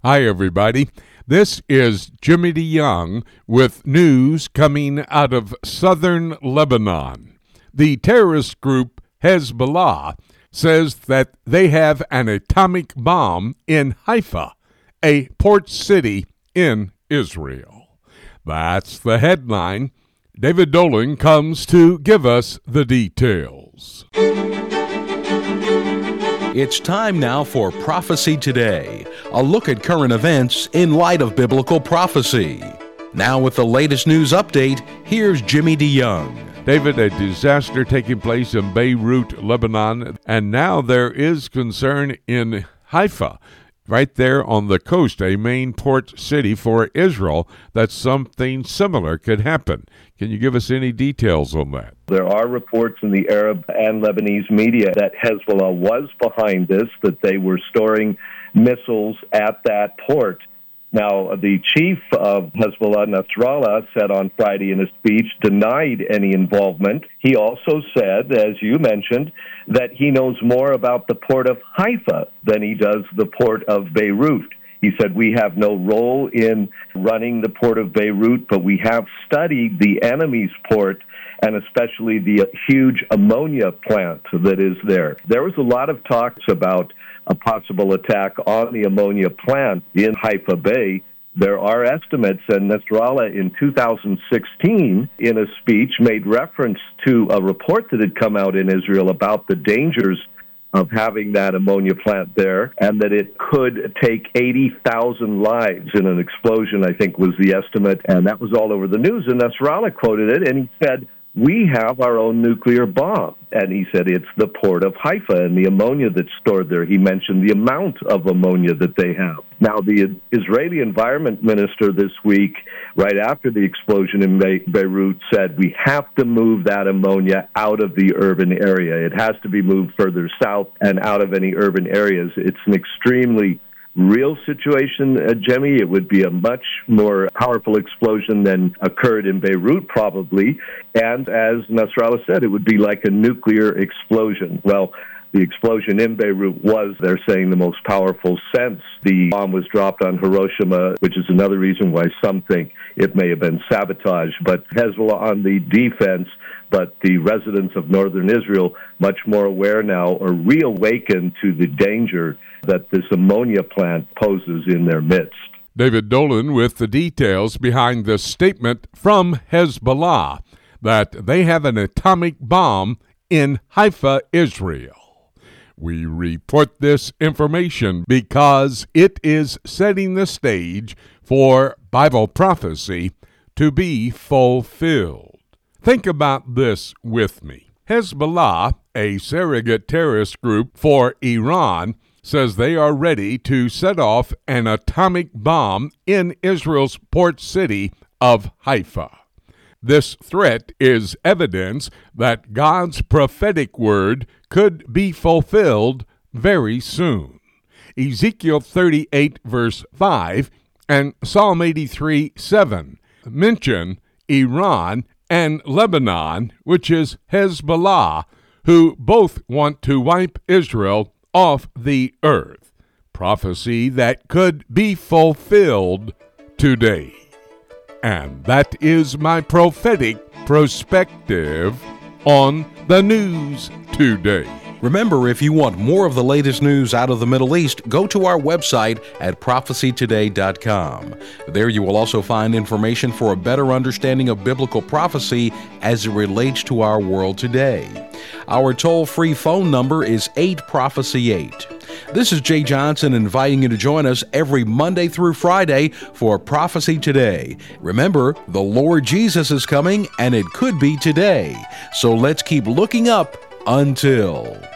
Hi, everybody. This is Jimmy DeYoung with news coming out of southern Lebanon. The terrorist group Hezbollah says that they have an atomic bomb in Haifa, a port city in Israel. That's the headline. David Dolan comes to give us the details. It's time now for Prophecy Today, a look at current events in light of biblical prophecy. Now with the latest news update, here's Jimmy DeYoung. David, a disaster taking place in Beirut, Lebanon, and now there is concern in Haifa, right there on the coast, a main port city for Israel, that something similar could happen. Can you give us any details on that? There are reports in the Arab and Lebanese media that Hezbollah was behind this, that they were storing missiles at that port. Now, the chief of Hezbollah, Nasrallah, said on Friday in a speech, denied any involvement. He also said, as you mentioned, that he knows more about the port of Haifa than he does the port of Beirut. He said, we have no role in running the port of Beirut, but we have studied the enemy's port and especially the huge ammonia plant that is there. There was a lot of talks about a possible attack on the ammonia plant in Haifa Bay. There are estimates, and Nasrallah in 2016, in a speech, made reference to a report that had come out in Israel about the dangers of having that ammonia plant there, and that it could take 80,000 lives in an explosion, I think was the estimate, and that was all over the news. And Nasrallah quoted it, and he said, we have our own nuclear bomb. And he said it's the port of Haifa and the ammonia that's stored there. He mentioned the amount of ammonia that they have. Now, the Israeli environment minister this week, right after the explosion in Beirut, said we have to move that ammonia out of the urban area. It has to be moved further south and out of any urban areas. It's an extremely real situation, Jimmy. It would be a much more powerful explosion than occurred in Beirut, probably. And as Nasrallah said, it would be like a nuclear explosion. Well, the explosion in Beirut was, they're saying, the most powerful since the bomb was dropped on Hiroshima, which is another reason why some think it may have been sabotage. But Hezbollah on the defense, but the residents of northern Israel much more aware now, or reawakened to the danger that this ammonia plant poses in their midst. David Dolan with the details behind the statement from Hezbollah that they have an atomic bomb in Haifa, Israel. We report this information because it is setting the stage for Bible prophecy to be fulfilled. Think about this with me. Hezbollah, a surrogate terrorist group for Iran, says they are ready to set off an atomic bomb in Israel's port city of Haifa. This threat is evidence that God's prophetic word could be fulfilled very soon. Ezekiel 38, verse 5, and Psalm 83, 7 mention Iran and Lebanon, which is Hezbollah, who both want to wipe Israel off the earth. Prophecy that could be fulfilled today. And that is my prophetic perspective on the news today. Remember, if you want more of the latest news out of the Middle East, go to our website at prophecytoday.com. There you will also find information for a better understanding of biblical prophecy as it relates to our world today. Our toll-free phone number is 8-PROPHECY-8. This is Jay Johnson inviting you to join us every Monday through Friday for Prophecy Today. Remember, the Lord Jesus is coming, and it could be today. So let's keep looking up until...